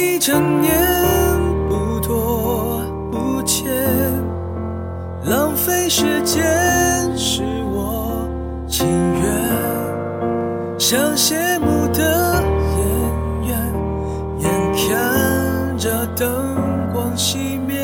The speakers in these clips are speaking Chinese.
一整年，不多不欠，浪费时间是我情愿，像谢幕的演员，眼看着灯光熄灭，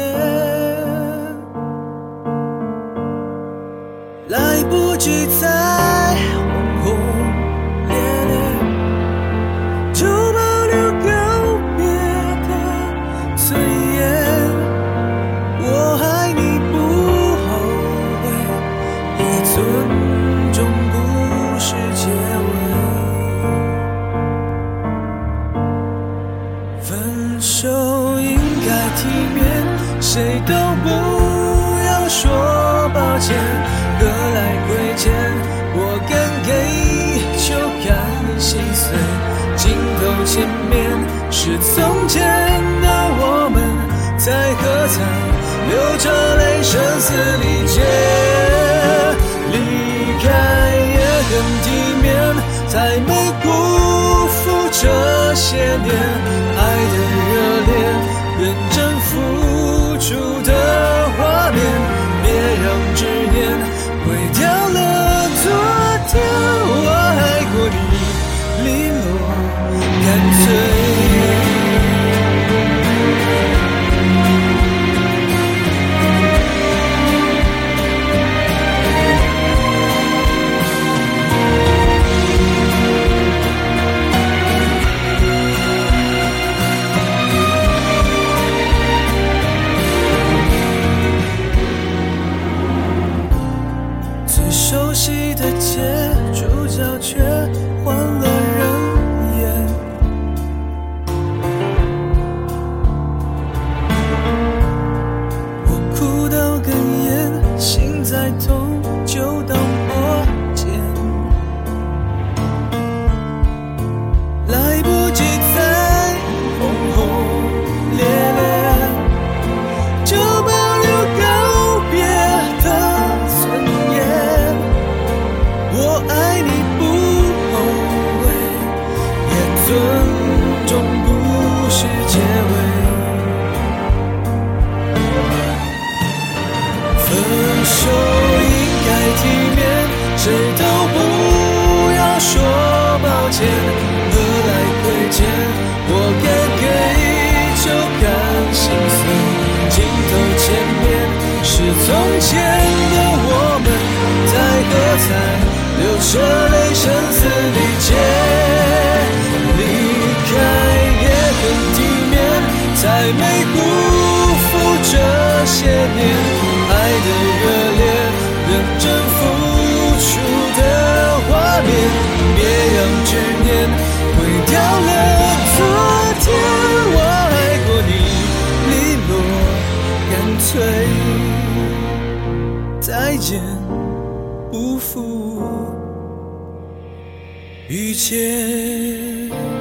来不及再轰轰烈烈，就保留告别的尊严。我爱你不后悔，也尊重故事结尾。分手应该体面，谁都不要说抱歉。何来亏欠？我敢给就敢心碎。镜头前面是从前的我们，在喝彩，流着泪，声嘶力竭。离开也很体面，才没辜负这些年爱的热烈，认真付出的画面。别让执念毁掉了昨天，我爱过你，利落干脆。熟悉的街，主角却换了人演。我哭到哽咽，心再痛就当磨剑，来不及再轰轰烈烈，就保留告别的尊严。我爱你不后悔，也尊重故事结尾。分手应该体面，谁都不要说抱歉。何来亏欠？我该给就敢心碎。镜头前面是从前的我们，在喝彩，流着泪，声嘶力竭。离开也很体面，才没辜负这些年爱的热烈，认真付出的画面。别让执念毁掉了昨天，我爱过你，利落干脆。再见，不负遇见。